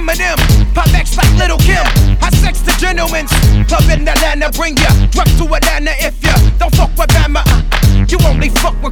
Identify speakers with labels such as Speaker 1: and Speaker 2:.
Speaker 1: Eminem, pop X like Little Kim. I sex the gentlemen's club in Atlanta. Bring ya drugs to Atlanta if ya don't fuck with Bama. You only fuck with